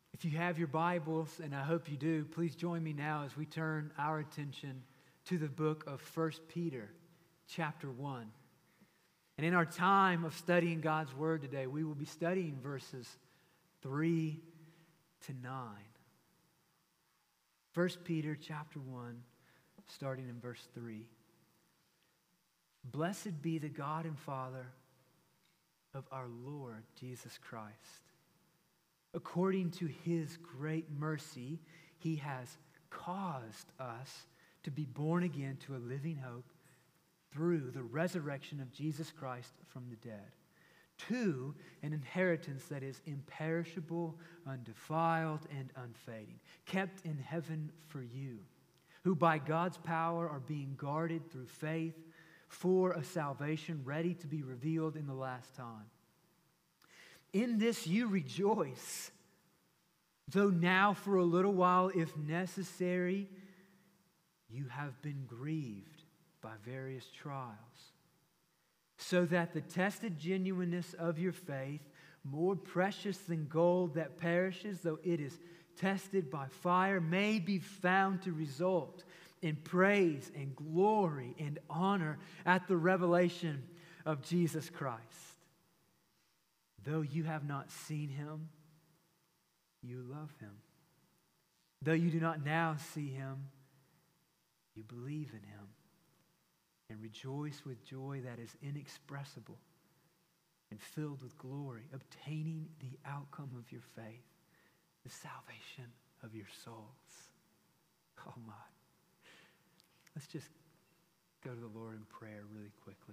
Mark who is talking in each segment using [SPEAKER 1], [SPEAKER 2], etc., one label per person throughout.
[SPEAKER 1] If you have your Bibles, and I hope you do, please join me now as we turn our attention to the book of 1 Peter, chapter 1. And in our time of studying God's Word today, we will be studying verses 3 to 9. 1 Peter, chapter 1, starting in verse 3. Blessed be the God and Father of our Lord Jesus Christ. According to His great mercy, He has caused us to be born again to a living hope through the resurrection of Jesus Christ from the dead, to an inheritance that is imperishable, undefiled, and unfading, kept in heaven for you, who by God's power are being guarded through faith for a salvation ready to be revealed in the last time. In this you rejoice, though now for a little while, if necessary, you have been grieved by various trials, so that the tested genuineness of your faith, more precious than gold that perishes, though it is tested by fire, may be found to result in praise and glory and honor at the revelation of Jesus Christ. Though you have not seen Him, you love Him. Though you do not now see Him, you believe in Him and rejoice with joy that is inexpressible and filled with glory, obtaining the outcome of your faith, the salvation of your souls. Oh my. Let's just go to the Lord in prayer really quickly.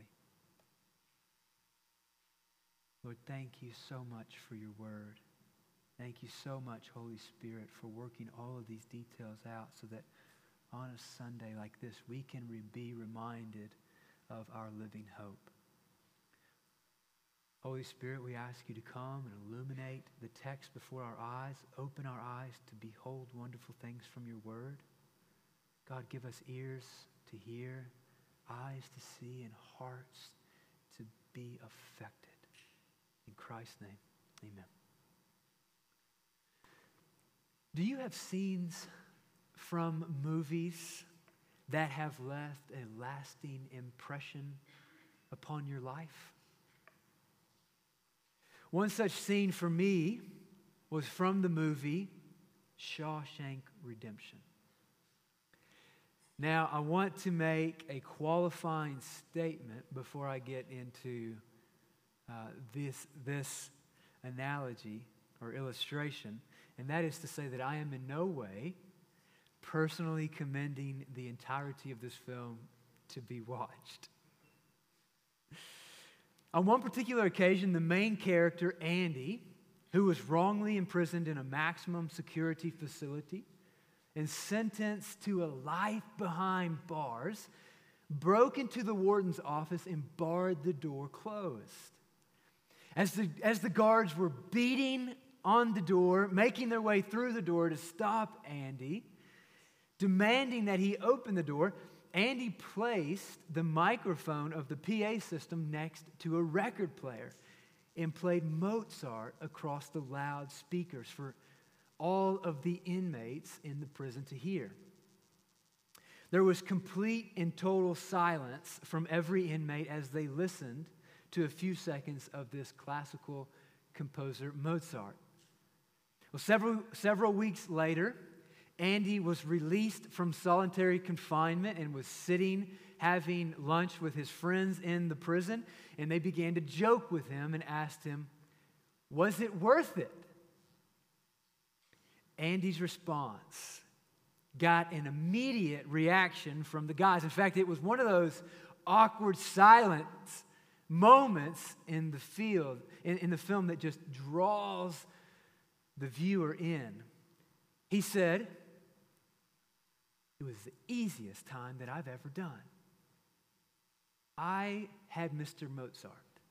[SPEAKER 1] Lord, thank you so much for your word. Thank you so much, Holy Spirit, for working all of these details out so that on a Sunday like this, we can be reminded of our living hope. Holy Spirit, we ask you to come and illuminate the text before our eyes. Open our eyes to behold wonderful things from your word. God, give us ears to hear, eyes to see, and hearts to be affected. In Christ's name, amen. Do you have scenes from movies that have left a lasting impression upon your life? One such scene for me was from the movie Shawshank Redemption. Now, I want to make a qualifying statement before I get into this analogy or illustration, and that is to say that I am in no way personally commending the entirety of this film to be watched. On one particular occasion, the main character, Andy, who was wrongly imprisoned in a maximum security facility and sentenced to a life behind bars, broke into the warden's office and barred the door closed. As the guards were beating on the door, making their way through the door to stop Andy, demanding that he open the door, Andy placed the microphone of the PA system next to a record player and played Mozart across the loudspeakers for all of the inmates in the prison to hear. There was complete and total silence from every inmate as they listened to a few seconds of this classical composer Mozart. Well, several weeks later, Andy was released from solitary confinement and was sitting having lunch with his friends in the prison, and they began to joke with him and asked him, "Was it worth it?" Andy's response got an immediate reaction from the guys. In fact, it was one of those awkward silence moments in the film that just draws the viewer in. He said, "It was the easiest time that I've ever done. I had Mr. Mozart.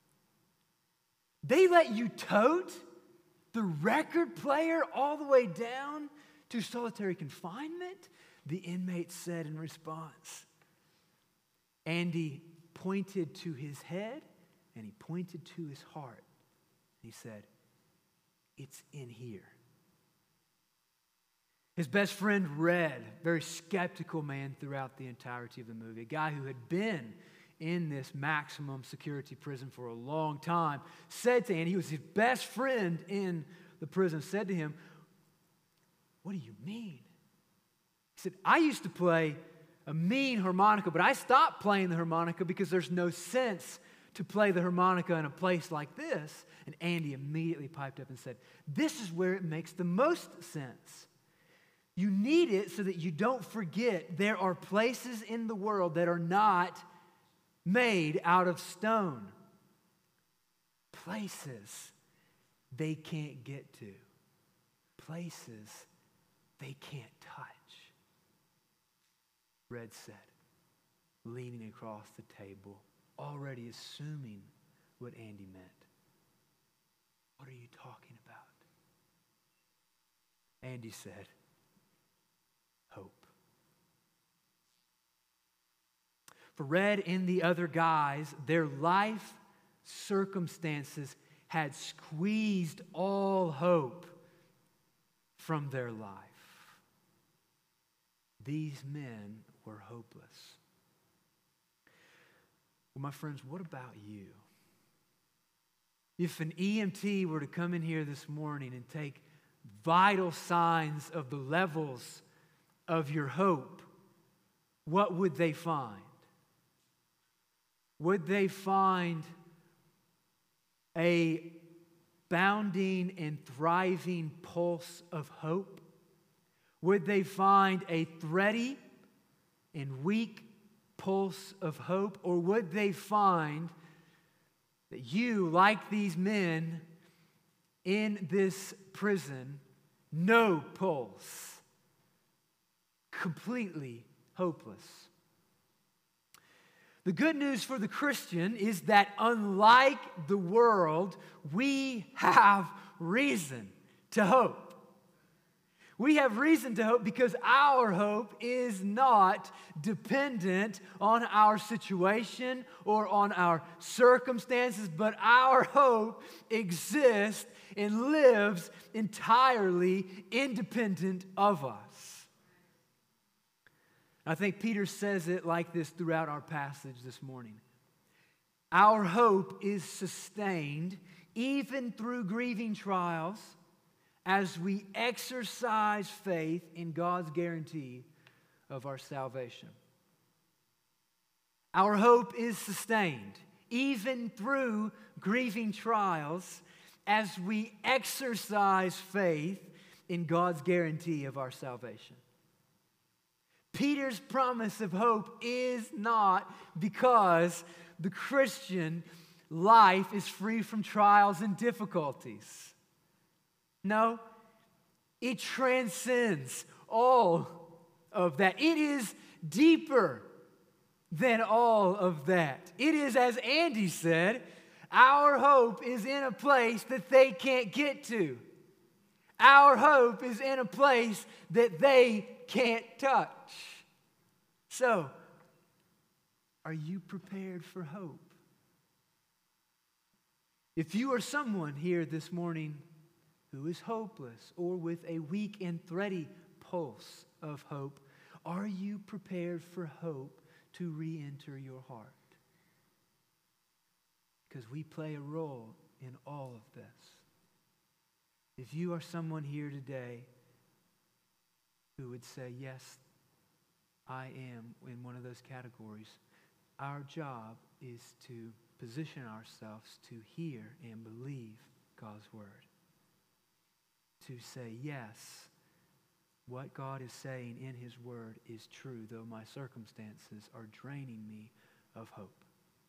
[SPEAKER 1] They let you tote the record player all the way down to solitary confinement?" the inmate said in response. Andy pointed to his head and he pointed to his heart. He said, "It's in here." His best friend, Red, very skeptical man throughout the entirety of the movie, a guy who had been in this maximum security prison for a long time, said to Andy, he was his best friend in the prison, said to him, "What do you mean?" He said, "I used to play a mean harmonica, but I stopped playing the harmonica because there's no sense to play the harmonica in a place like this." And Andy immediately piped up and said, "This is where it makes the most sense. You need it so that you don't forget there are places in the world that are not made out of stone. Places they can't get to. Places they can't touch." Red said, leaning across the table, already assuming what Andy meant. "What are you talking about?" Andy said, "Hope." For Red and the other guys, their life circumstances had squeezed all hope from their life. These men were hopeless. Well, my friends, what about you? If an EMT were to come in here this morning and take vital signs of the levels of your hope, what would they find? Would they find a bounding and thriving pulse of hope? Would they find a thready and weak pulse of hope? Or would they find that you, like these men in this prison, no pulse, completely hopeless? The good news for the Christian is that unlike the world, we have reason to hope. We have reason to hope because our hope is not dependent on our situation or on our circumstances, but our hope exists and lives entirely independent of us. I think Peter says it like this throughout our passage this morning. Our hope is sustained even through grieving trials as we exercise faith in God's guarantee of our salvation. Our hope is sustained even through grieving trials as we exercise faith in God's guarantee of our salvation. Peter's promise of hope is not because the Christian life is free from trials and difficulties. No, it transcends all of that. It is deeper than all of that. It is, as Andy said, our hope is in a place that they can't get to. Our hope is in a place that they can't touch. So, are you prepared for hope? If you are someone here this morning who is hopeless or with a weak and thready pulse of hope, are you prepared for hope to re-enter your heart? Because we play a role in all of this. If you are someone here today who would say, yes, I am in one of those categories, our job is to position ourselves to hear and believe God's word. To say, yes, what God is saying in his word is true, though my circumstances are draining me of hope.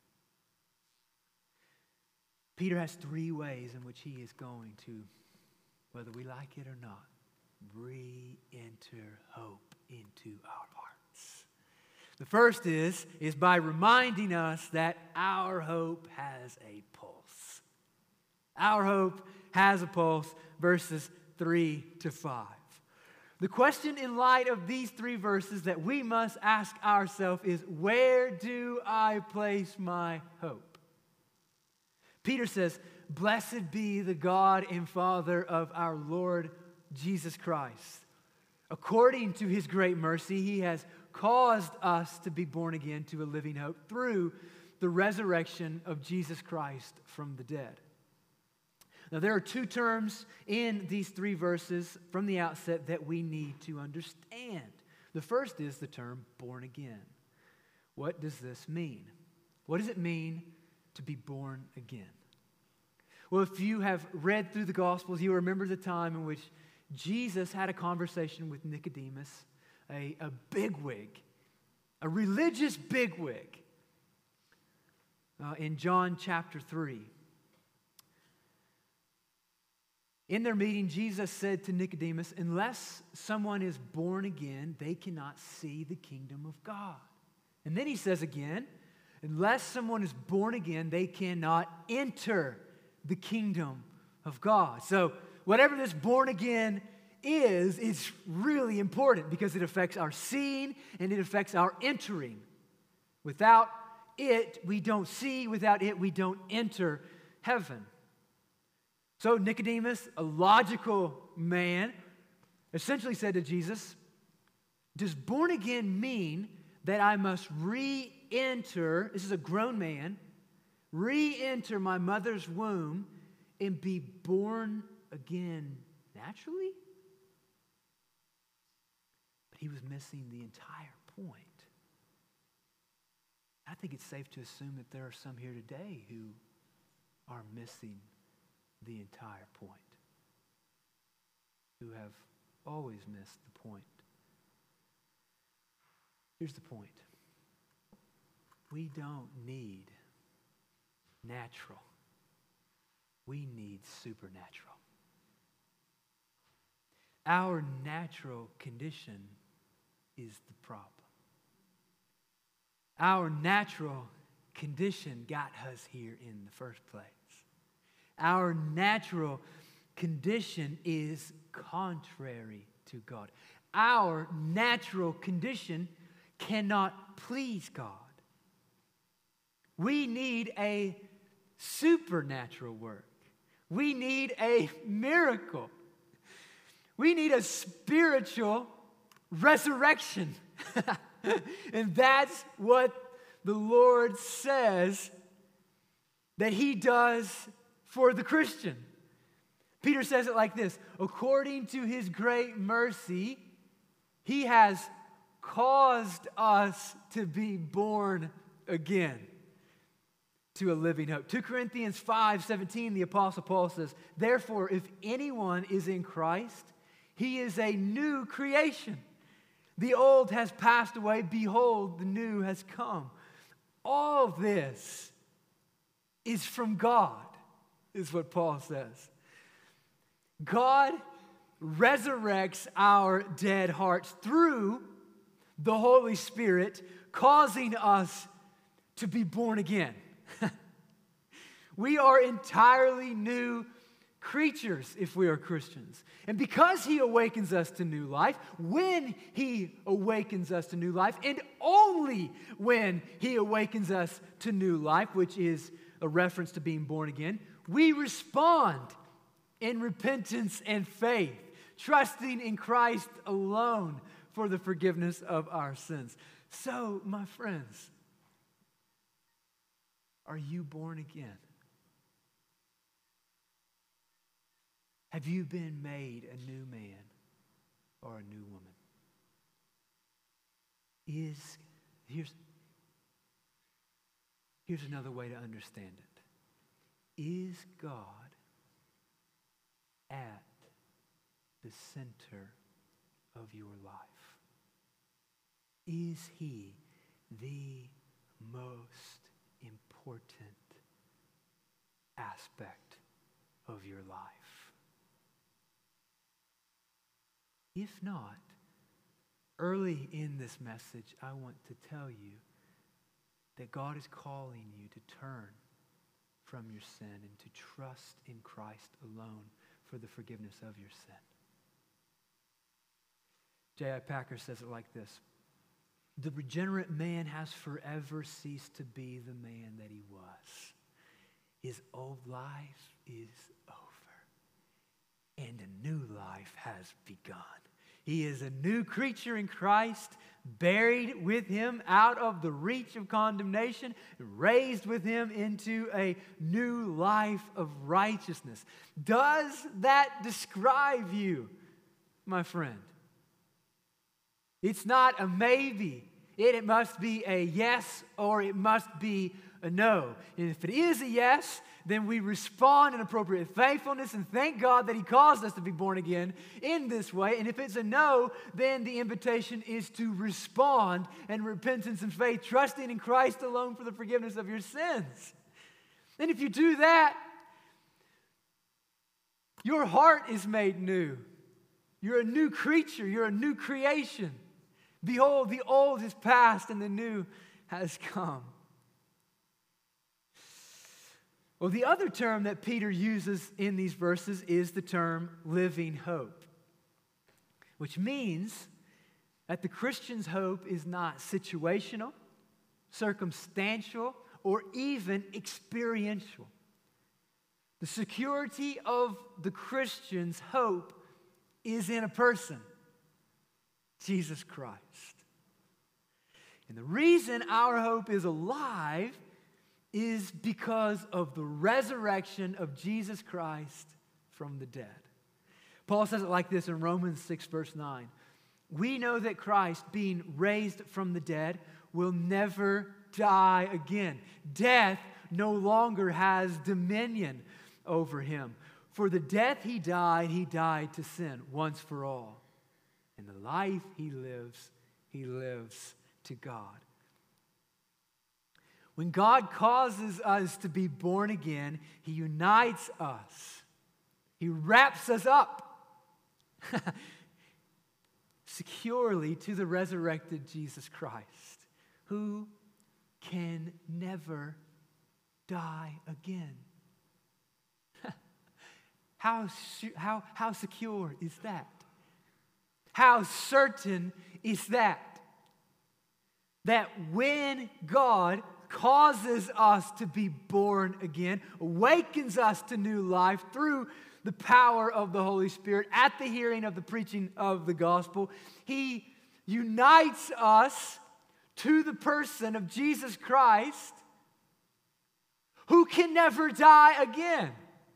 [SPEAKER 1] Peter has three ways in which he is going to, whether we like it or not, re-enter hope into our hearts. The first is by reminding us that our hope has a pulse. Our hope has a pulse, verses 3 to 5. The question in light of these three verses that we must ask ourselves is, where do I place my hope? Peter says, "Blessed be the God and Father of our Lord Jesus Christ." According to his great mercy, he has caused us to be born again to a living hope through the resurrection of Jesus Christ from the dead. Now, there are two terms in these three verses from the outset that we need to understand. The first is the term born again. What does this mean? What does it mean to be born again? Well, if you have read through the Gospels, you remember the time in which Jesus had a conversation with Nicodemus, a bigwig, a religious bigwig, in John chapter 3. In their meeting, Jesus said to Nicodemus, unless someone is born again, they cannot see the kingdom of God. And then he says again, unless someone is born again, they cannot enter the kingdom of God. So whatever this born again is, it's really important because it affects our seeing and it affects our entering. Without it, we don't see. Without it, we don't enter heaven. So Nicodemus, a logical man, essentially said to Jesus, does born again mean that I must re-enter, this is a grown man, re-enter my mother's womb and be born again naturally? But he was missing the entire point. I think it's safe to assume that there are some here today who are missing the entire point, who have always missed the point. Here's the point. We don't need natural. We need supernatural. Our natural condition is the problem. Our natural condition got us here in the first place. Our natural condition is contrary to God. Our natural condition cannot please God. We need a supernatural work. We need a miracle. We need a spiritual resurrection. And that's what the Lord says that he does for the Christian. Peter says it like this: according to his great mercy, he has caused us to be born again to a living hope. 2 Corinthians 5:17, the Apostle Paul says, therefore, if anyone is in Christ, he is a new creation. The old has passed away. Behold, the new has come. All this is from God, is what Paul says. God resurrects our dead hearts through the Holy Spirit, causing us to be born again. We are entirely new creatures if we are Christians. And because he awakens us to new life, when he awakens us to new life, and only when he awakens us to new life, which is a reference to being born again, we respond in repentance and faith, trusting in Christ alone for the forgiveness of our sins. So, my friends, are you born again? Have you been made a new man or a new woman? Here's another way to understand it. Is God at the center of your life? Is he the most important aspect of your life? If not, early in this message, I want to tell you that God is calling you to turn from your sin and to trust in Christ alone for the forgiveness of your sin. J.I. Packer says it like this: the regenerate man has forever ceased to be the man that he was. His old life is over, and a new life has begun. He is a new creature in Christ, buried with him out of the reach of condemnation, raised with him into a new life of righteousness. Does that describe you, my friend? It's not a maybe. It must be a yes or it must be a no. And if it is a yes, then we respond in appropriate faithfulness and thank God that He caused us to be born again in this way. And if it's a no, then the invitation is to respond in repentance and faith, trusting in Christ alone for the forgiveness of your sins. And if you do that, your heart is made new. You're a new creature. You're a new creation. Behold, the old is past and the new has come. Well, the other term that Peter uses in these verses is the term living hope, which means that the Christian's hope is not situational, circumstantial, or even experiential. The security of the Christian's hope is in a person, Jesus Christ. And the reason our hope is alive is because of the resurrection of Jesus Christ from the dead. Paul says it like this in Romans 6, verse 9. We know that Christ, being raised from the dead, will never die again. Death no longer has dominion over him. For the death he died to sin once for all. And the life he lives to God. When God causes us to be born again, He unites us. He wraps us up securely to the resurrected Jesus Christ, who can never die again. How secure is that? How certain is that? That when God causes us to be born again, awakens us to new life through the power of the Holy Spirit at the hearing of the preaching of the gospel, He unites us to the person of Jesus Christ, who can never die again.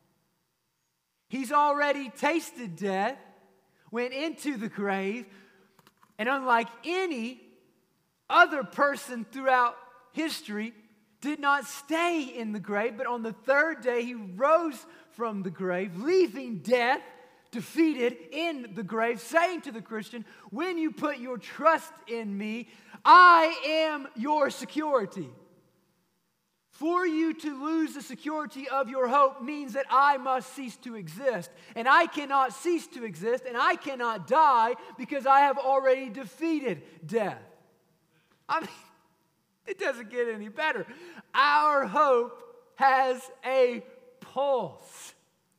[SPEAKER 1] He's already tasted death, went into the grave, and unlike any other person throughout history, did not stay in the grave, but on the third day He rose from the grave, leaving death defeated in the grave, saying to the Christian, when you put your trust in me, I am your security. For you to lose the security of your hope means that I must cease to exist. And I cannot cease to exist, and I cannot die because I have already defeated death. I mean, it doesn't get any better. Our hope has a pulse.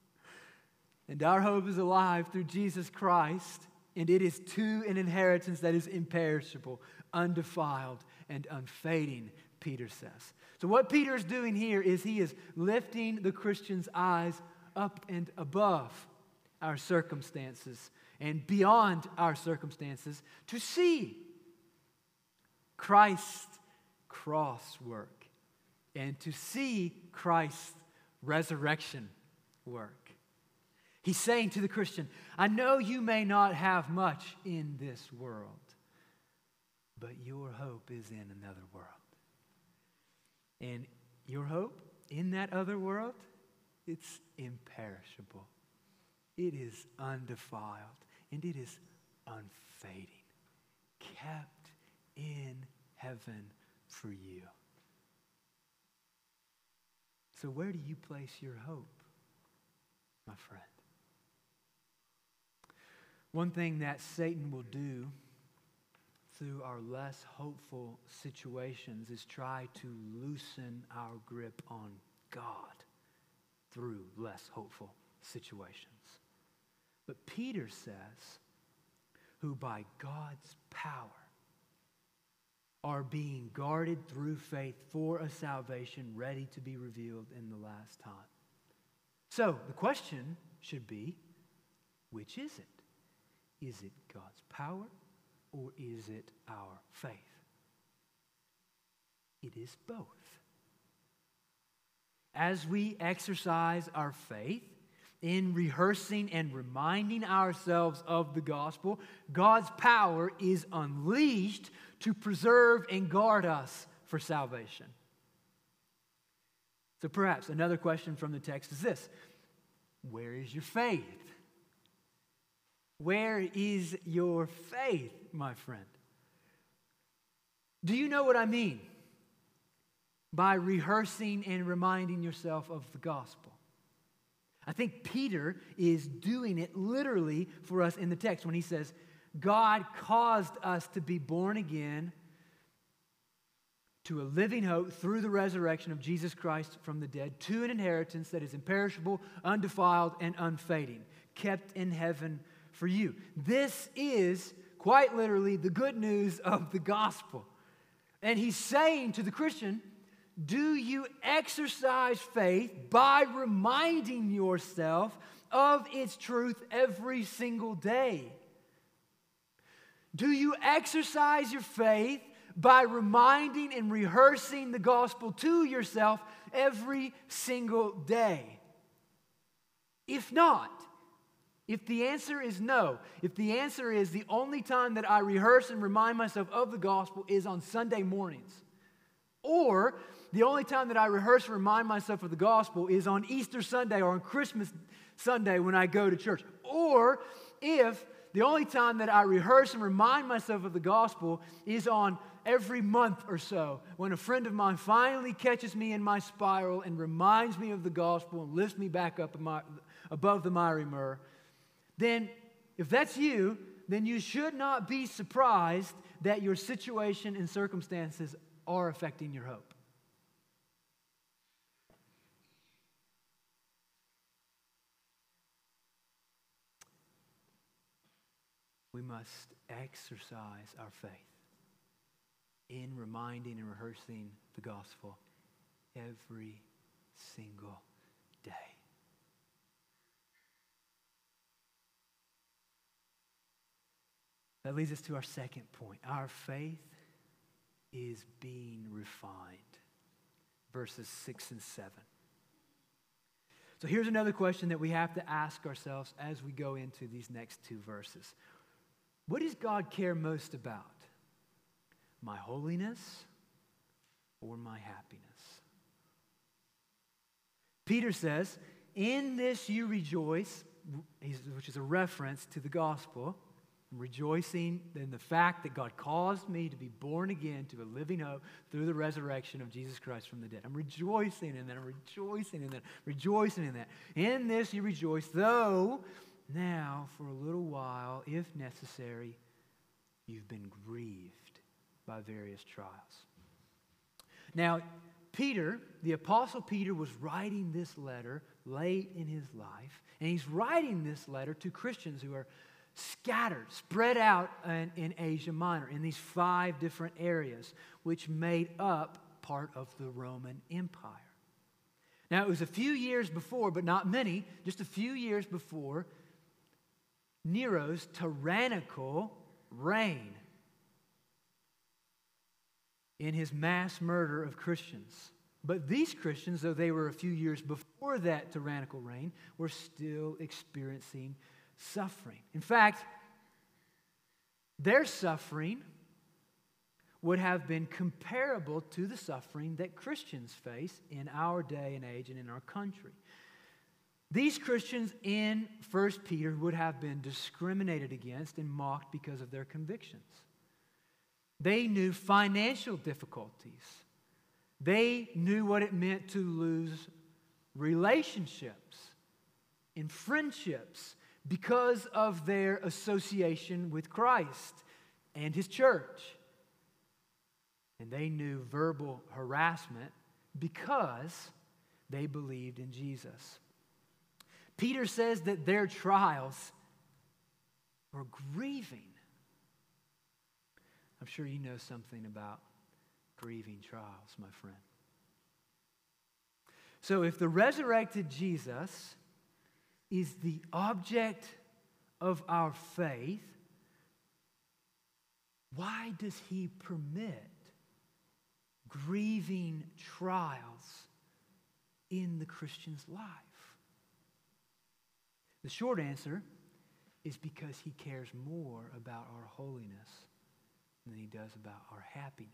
[SPEAKER 1] And our hope is alive through Jesus Christ, and it is to an inheritance that is imperishable, undefiled, and unfading, Peter says. So what Peter is doing here is he is lifting the Christian's eyes up and above our circumstances and beyond our circumstances to see Christ's cross work and to see Christ's resurrection work. He's saying to the Christian, I know you may not have much in this world, but your hope is in another world. And your hope in that other world, it's imperishable. It is undefiled, and it is unfading, kept in heaven for you. So where do you place your hope, my friend? One thing that Satan will do through our less hopeful situations is try to loosen our grip on God through less hopeful situations. But Peter says, who by God's power are being guarded through faith for a salvation ready to be revealed in the last time. So the question should be, which is it? Is it God's power or is it our faith? It is both. As we exercise our faith in rehearsing and reminding ourselves of the gospel, God's power is unleashed to preserve and guard us for salvation. So perhaps another question from the text is this: where is your faith? Where is your faith, my friend? Do you know what I mean by rehearsing and reminding yourself of the gospel? I think Peter is doing it literally for us in the text when he says, God caused us to be born again to a living hope through the resurrection of Jesus Christ from the dead, to an inheritance that is imperishable, undefiled, and unfading, kept in heaven for you. This is quite literally the good news of the gospel. And he's saying to the Christian, do you exercise faith by reminding yourself of its truth every single day? Do you exercise your faith by reminding and rehearsing the gospel to yourself every single day? If not, if the answer is no, if the answer is the only time that I rehearse and remind myself of the gospel is on Sunday mornings, or the only time that I rehearse and remind myself of the gospel is on Easter Sunday or on Christmas Sunday when I go to church, or if the only time that I rehearse and remind myself of the gospel is on every month or so when a friend of mine finally catches me in my spiral and reminds me of the gospel and lifts me back up above the miry myrrh, then if that's you, then you should not be surprised that your situation and circumstances are affecting your hope. We must exercise our faith in reminding and rehearsing the gospel every single day. That leads us to our second point. Our faith is being refined. Verses 6 and 7. So here's another question that we have to ask ourselves as we go into these next two verses. What does God care most about? My holiness or my happiness? Peter says, in this you rejoice, which is a reference to the gospel, rejoicing in the fact that God caused me to be born again to a living hope through the resurrection of Jesus Christ from the dead. I'm rejoicing in that. I'm rejoicing in that. Rejoicing in that. In this you rejoice, though now for a little while, if necessary, you've been grieved by various trials. Now, Peter, the Apostle Peter, was writing this letter late in his life, and he's writing this letter to Christians who are scattered, spread out in Asia Minor, in these 5 different areas, which made up part of the Roman Empire. Now, it was a few years before, but not many, just a few years before Nero's tyrannical reign in his mass murder of Christians. But these Christians, though they were a few years before that tyrannical reign, were still experiencing suffering. In fact, their suffering would have been comparable to the suffering that Christians face in our day and age and in our country. These Christians in 1 Peter would have been discriminated against and mocked because of their convictions. They knew financial difficulties. They knew what it meant to lose relationships and friendships because of their association with Christ and His church. And they knew verbal harassment because they believed in Jesus. Peter says that their trials were grieving. I'm sure you know something about grieving trials, my friend. So if the resurrected Jesus is the object of our faith, why does he permit grieving trials in the Christian's life? The short answer is because he cares more about our holiness than he does about our happiness.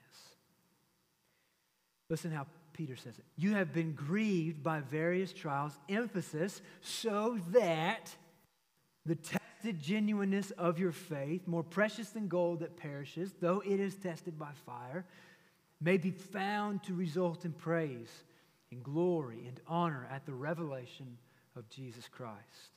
[SPEAKER 1] Listen how Peter says it. You have been grieved by various trials, emphasis, so that the tested genuineness of your faith, more precious than gold that perishes, though it is tested by fire, may be found to result in praise and glory and honor at the revelation of Jesus Christ.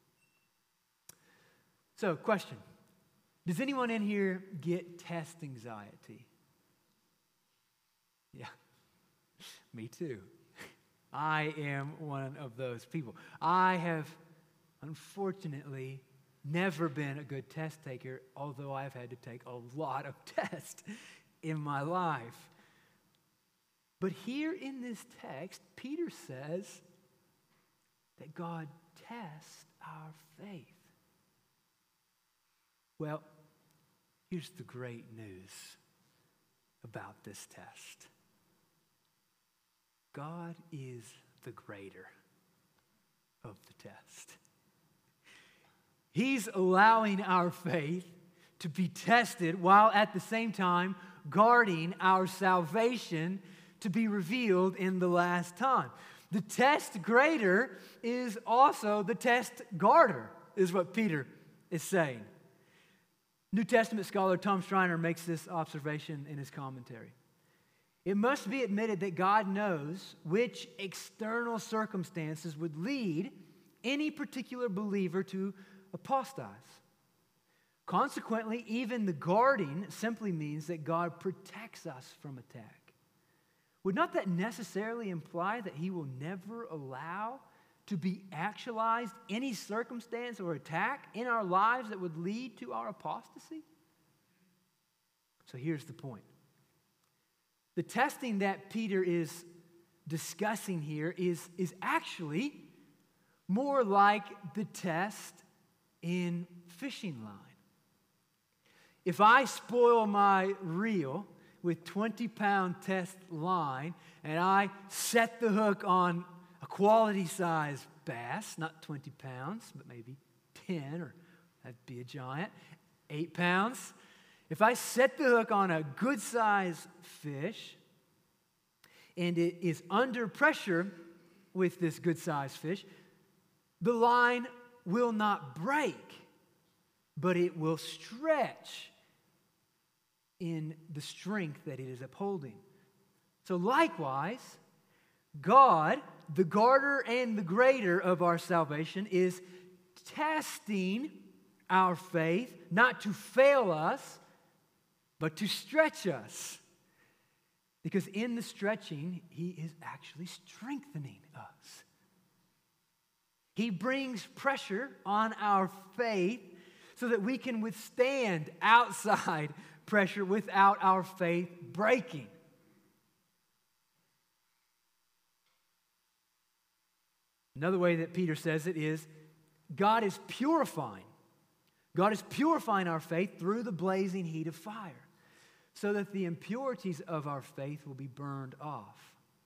[SPEAKER 1] So, question. Does anyone in here get test anxiety? Yeah, me too. I am one of those people. I have, unfortunately, never been a good test taker, although I've had to take a lot of tests in my life. But here in this text, Peter says that God tests our faith. Well, here's the great news about this test. God is the greater of the test. He's allowing our faith to be tested while at the same time guarding our salvation to be revealed in the last time. The test greater is also the test guarder, is what Peter is saying. New Testament scholar Tom Schreiner makes this observation in his commentary. It must be admitted that God knows which external circumstances would lead any particular believer to apostatize. Consequently, even the guarding simply means that God protects us from attack. Would not that necessarily imply that he will never allow to be actualized any circumstance or attack in our lives that would lead to our apostasy? So here's the point. The testing that Peter is discussing here is actually more like the test in fishing line. If I spoil my reel with 20-pound test line and I set the hook on a quality size bass, not 20 pounds, but maybe 10, or that'd be a giant, 8 pounds. If I set the hook on a good size fish and it is under pressure with this good size fish, the line will not break, but it will stretch in the strength that it is upholding. So likewise, God, the guarder and the greater of our salvation, is testing our faith, not to fail us, but to stretch us. Because in the stretching, he is actually strengthening us. He brings pressure on our faith so that we can withstand outside pressure without our faith breaking. Another way that Peter says it is God is purifying. God is purifying our faith through the blazing heat of fire so that the impurities of our faith will be burned off.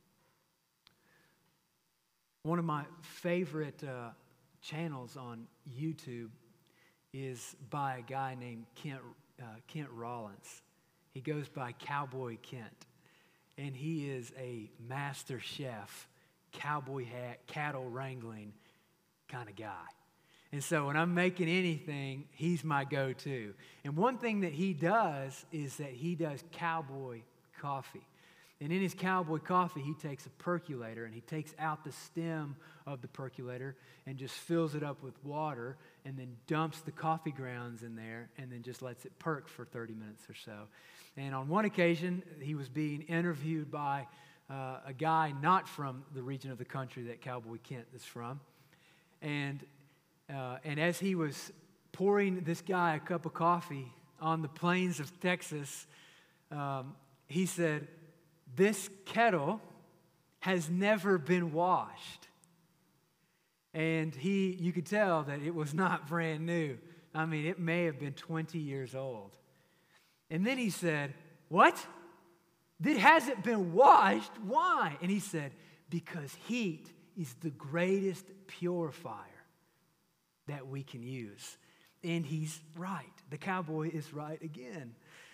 [SPEAKER 1] One of my favorite channels on YouTube is by a guy named Kent Rollins. He goes by Cowboy Kent, and he is a master chef, cowboy hat, cattle wrangling kind of guy. And so when I'm making anything, he's my go-to. And one thing that he does is that he does cowboy coffee. And in his cowboy coffee, he takes a percolator and he takes out the stem of the percolator and just fills it up with water and then dumps the coffee grounds in there and then just lets it perk for 30 minutes or so. And on one occasion, he was being interviewed by a guy not from the region of the country that Cowboy Kent is from. And as he was pouring this guy a cup of coffee on the plains of Texas, he said, "This kettle has never been washed." And you could tell that it was not brand new. I mean, it may have been 20 years old. And then he said, what? That hasn't been washed? Why? And he said, because heat is the greatest purifier that we can use. And he's right. The cowboy is right again.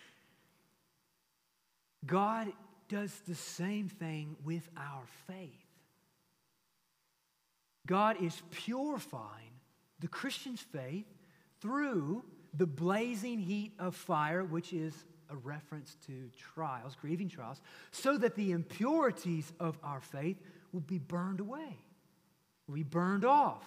[SPEAKER 1] God does the same thing with our faith. God is purifying the Christian's faith through the blazing heat of fire, which is a reference to trials, grieving trials, so that the impurities of our faith will be burned away, will be burned off.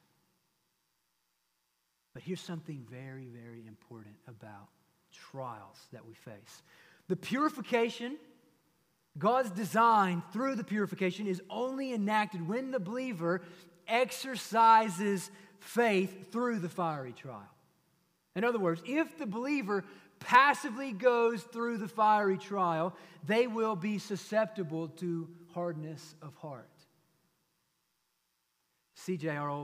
[SPEAKER 1] But here's something very, very important about trials that we face. The purification, God's design through the purification is only enacted when the believer exercises faith through the fiery trial. In other words, if the believer passively goes through the fiery trial, they will be susceptible to hardness of heart. CJ, our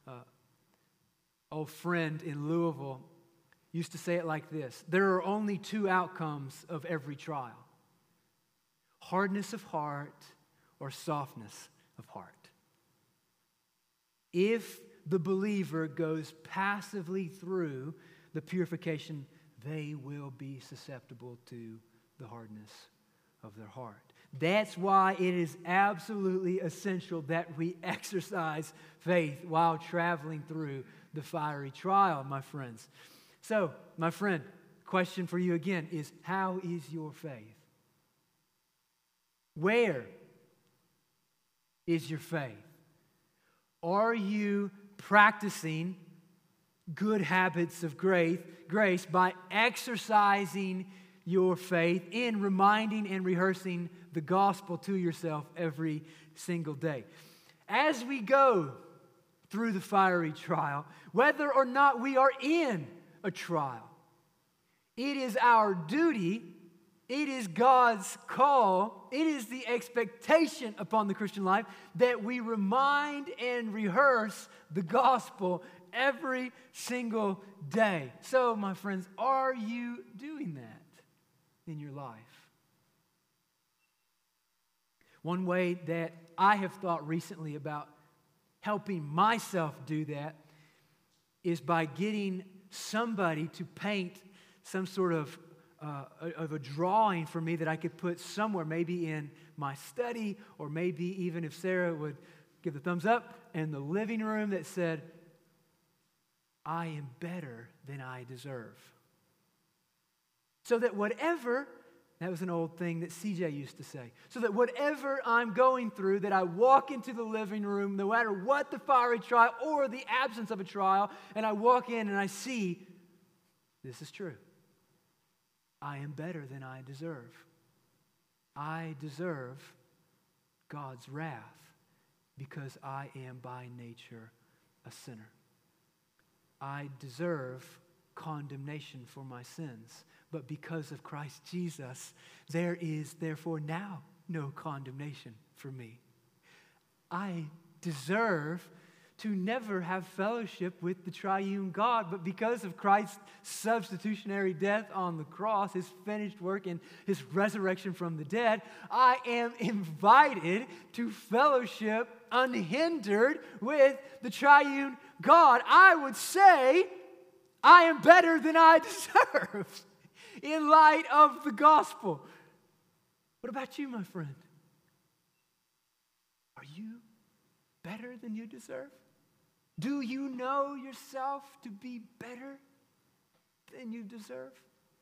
[SPEAKER 1] old friend in Louisville, used to say it like this: there are only two outcomes of every trial: hardness of heart or softness of heart. If the believer goes passively through the purification, they will be susceptible to the hardness of their heart. That's why it is absolutely essential that we exercise faith while traveling through the fiery trial, my friends. So, my friend, question for you again is, how is your faith? Where is your faith? Are you practicing good habits of grace by exercising your faith in reminding and rehearsing the gospel to yourself every single day? As we go through the fiery trial, whether or not we are in a trial, it is our duty, it is God's call, it is the expectation upon the Christian life that we remind and rehearse the gospel every single day. So, my friends, are you doing that in your life? One way that I have thought recently about helping myself do that is by getting somebody to paint some sort of a drawing for me that I could put somewhere, maybe in my study, or maybe even, if Sarah would give the thumbs up, in the living room, that said, I am better than I deserve. So that whatever, that was an old thing that CJ used to say, so that whatever I'm going through, that I walk into the living room, no matter what the fiery trial or the absence of a trial, and I walk in and I see, this is true. I am better than I deserve. I deserve God's wrath because I am by nature a sinner. I deserve condemnation for my sins, but because of Christ Jesus, there is therefore now no condemnation for me. I deserve to never have fellowship with the triune God, but because of Christ's substitutionary death on the cross, his finished work and his resurrection from the dead, I am invited to fellowship unhindered with the triune God. I would say I am better than I deserve in light of the gospel. What about you, my friend? Are you better than you deserve? Do you know yourself to be better than you deserve?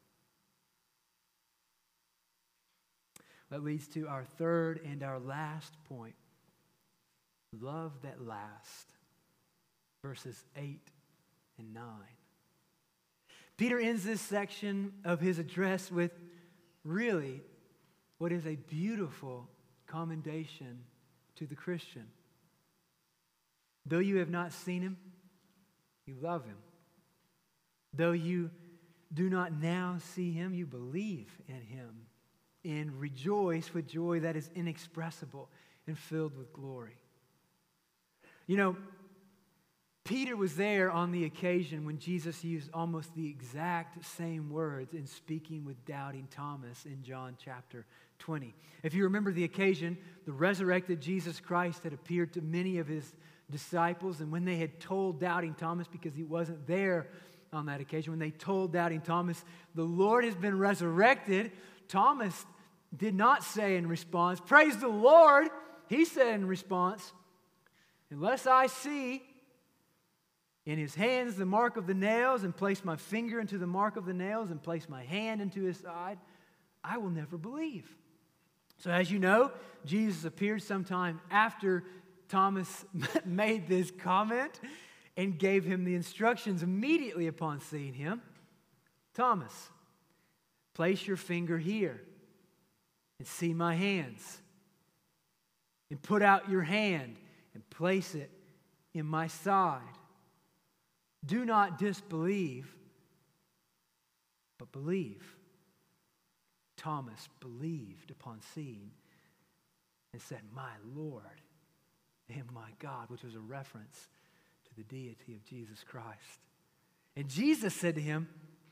[SPEAKER 1] That leads to our third and our last point. Love that lasts. Verses 8 and 9. Peter ends this section of his address with really what is a beautiful commendation to the Christian. Though you have not seen him, you love him. Though you do not now see him, you believe in him and rejoice with joy that is inexpressible and filled with glory. You know, Peter was there on the occasion when Jesus used almost the exact same words in speaking with doubting Thomas in John chapter 20. If you remember the occasion, the resurrected Jesus Christ had appeared to many of his disciples, and when they had told doubting Thomas, because he wasn't there on that occasion, when they told doubting Thomas, the Lord has been resurrected, Thomas did not say in response, "Praise the Lord." He said in response, "Unless I see in his hands the mark of the nails, and place my finger into the mark of the nails, and place my hand into his side, I will never believe." So as you know, Jesus appeared sometime after Thomas made this comment and gave him the instructions immediately upon seeing him. "Thomas, place your finger here and see my hands. And put out your hand and place it in my side. Do not disbelieve, but believe." Thomas believed upon seeing and said, "My Lord and my God," which was a reference to the deity of Jesus Christ. And Jesus said to him,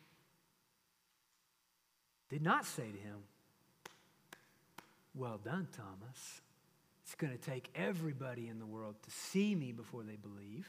[SPEAKER 1] did not say to him, "Well done, Thomas. It's going to take everybody in the world to see me before they believe."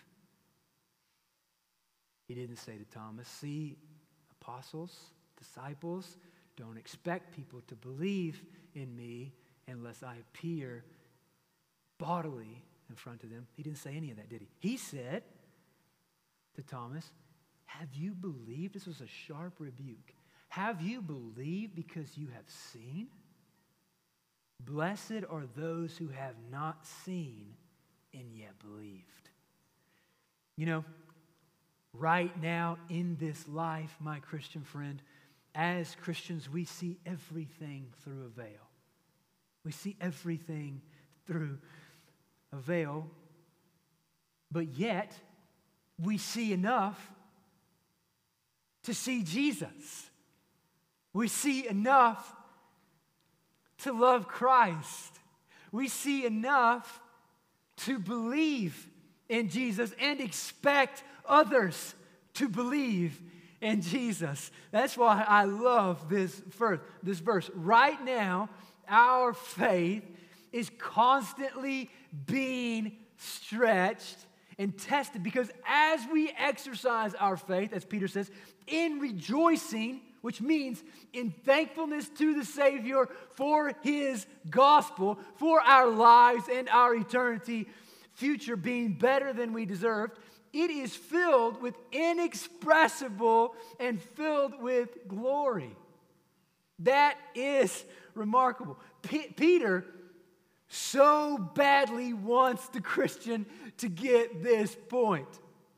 [SPEAKER 1] He didn't say to Thomas, "See, apostles, disciples, don't expect people to believe in me unless I appear bodily in front of them." He didn't say any of that, did he? He said to Thomas, "Have you believed?" This was a sharp rebuke. "Have you believed because you have seen? Blessed are those who have not seen and yet believed." You know, right now in this life, my Christian friend, as Christians, we see everything through a veil. We see everything through a veil, but yet we see enough to see Jesus. We see enough to love Christ. We see enough to believe in Jesus and expect others to believe in Jesus. That's why I love this verse. Right now, our faith is constantly being stretched and tested, because as we exercise our faith, as Peter says, in rejoicing, which means in thankfulness to the Savior for His gospel, for our lives and our eternity future being better than we deserved, it is filled with inexpressible and filled with glory. That is remarkable. Peter so badly wants the Christian to get this point.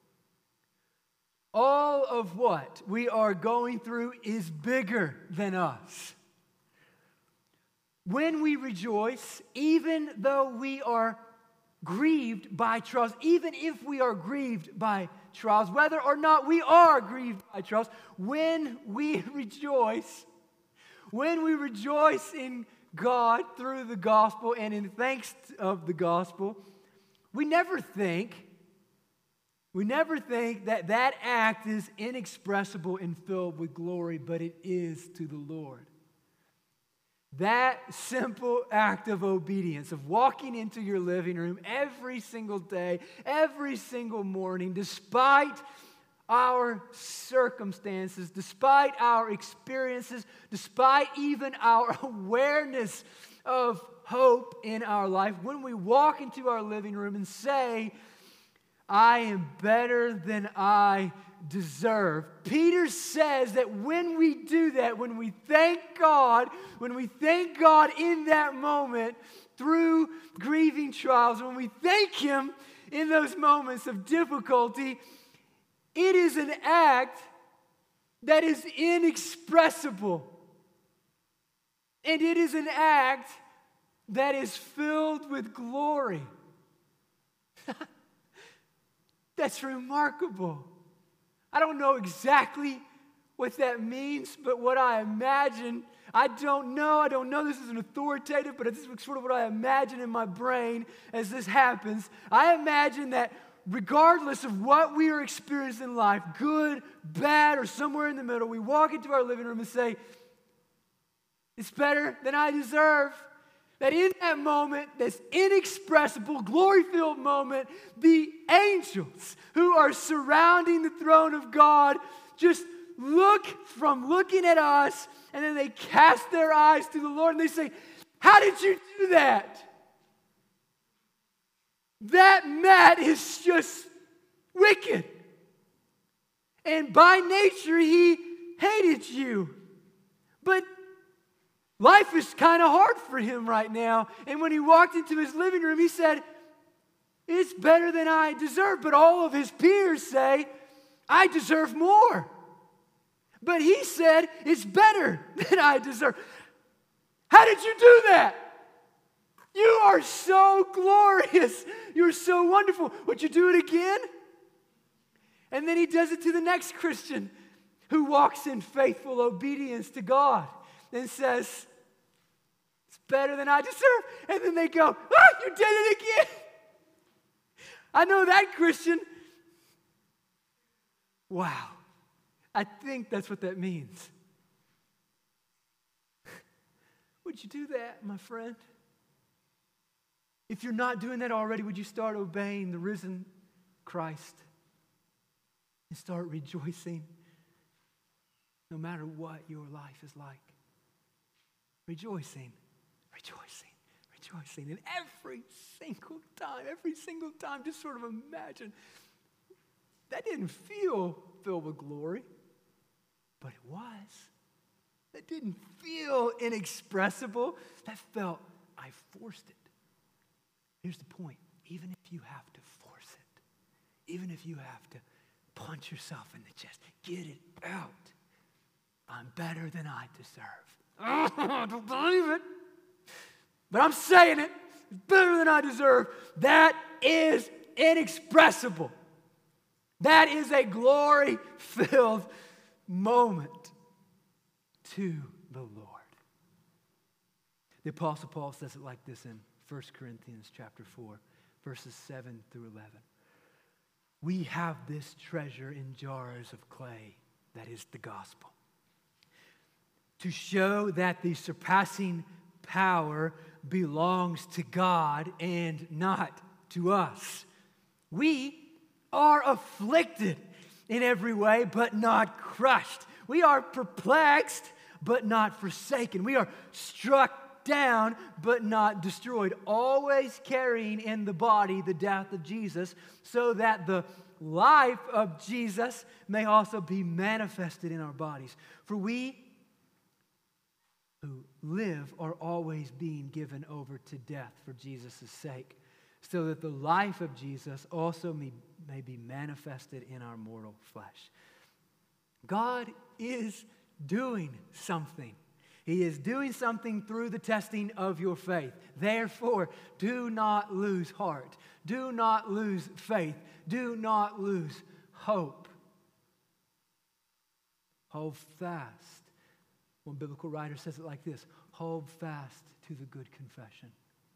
[SPEAKER 1] All of what we are going through is bigger than us. When we rejoice, even though we are grieved by trials, even if we are grieved by trials, whether or not we are grieved by trials, when we rejoice in God through the gospel and in thanks of the gospel, we never think that that act is inexpressible and filled with glory, but it is to the Lord. That simple act of obedience, of walking into your living room every single day, every single morning, despite our circumstances, despite our experiences, despite even our awareness of hope in our life, when we walk into our living room and say, "I am better than I deserve." Peter says that when we do that, when we thank God in that moment through grieving trials, when we thank Him in those moments of difficulty, it is an act that is inexpressible. And it is an act that is filled with glory. That's remarkable. I don't know exactly what that means, but what I imagine, I don't know this isn't authoritative, but this is sort of what I imagine in my brain as this happens. I imagine that regardless of what we are experiencing in life, good, bad, or somewhere in the middle, we walk into our living room and say, it's better than I deserve. That in that moment, this inexpressible, glory-filled moment, the angels who are surrounding the throne of God just look from looking at us, and then they cast their eyes to the Lord and they say, how did you do that? That Matt is just wicked. And by nature, he hated you. But life is kind of hard for him right now. And when he walked into his living room, he said, it's better than I deserve. But all of his peers say, I deserve more. But he said, it's better than I deserve. How did you do that? You are so glorious. You're so wonderful. Would you do it again? And then he does it to the next Christian who walks in faithful obedience to God and says, it's better than I deserve. And then they go, you did it again. I know that Christian. Wow. I think that's what that means. Would you do that, my friend? If you're not doing that already, would you start obeying the risen Christ and start rejoicing no matter what your life is like? Rejoicing, rejoicing, rejoicing. And every single time, just sort of imagine that didn't feel filled with glory, but it was. That didn't feel inexpressible. That felt, I forced it. Here's the point. Even if you have to force it, even if you have to punch yourself in the chest, get it out. I'm better than I deserve. I don't believe it. But I'm saying it. It's better than I deserve. That is inexpressible. That is a glory-filled moment to the Lord. The Apostle Paul says it like this in 1 Corinthians chapter 4, verses 7 through 11. We have this treasure in jars of clay, that is the gospel, to show that the surpassing power belongs to God and not to us. We are afflicted in every way, but not crushed. We are perplexed, but not forsaken. We are struck down, but not destroyed. Always carrying in the body the death of Jesus, so that the life of Jesus may also be manifested in our bodies. For we who live are always being given over to death for Jesus' sake, so that the life of Jesus also may be manifested in our mortal flesh. God is doing something. He is doing something through the testing of your faith. Therefore, do not lose heart. Do not lose faith. Do not lose hope. Hold fast. One biblical writer says it like this: hold fast to the good confession.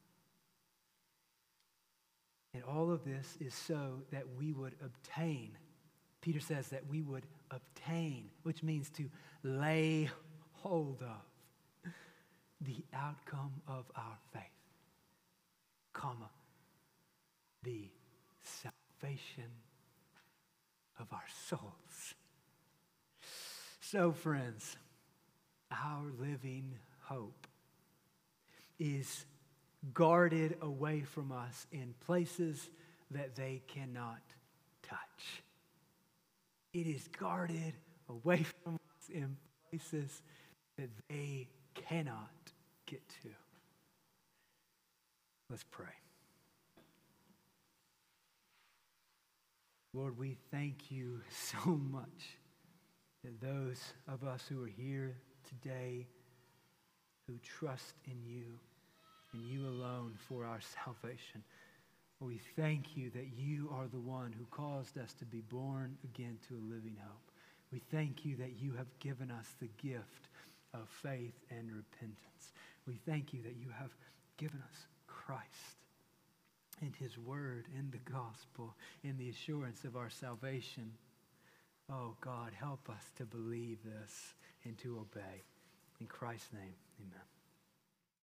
[SPEAKER 1] And all of this is so that we would obtain. Peter says that we would obtain, which means to lay hold of the outcome of our faith, comma, the salvation of our souls. So, friends, our living hope is guarded away from us in places that they cannot touch. It is guarded away from us in places that they cannot get to. Let's pray. Lord, we thank you so much that those of us who are here today who trust in you and you alone for our salvation, we thank you that you are the one who caused us to be born again to a living hope. We thank you that you have given us the gift of faith and repentance. We thank you that you have given us Christ, in his word, in the gospel, in the assurance of our salvation. Oh, God, help us to believe this and to obey. In Christ's name, amen.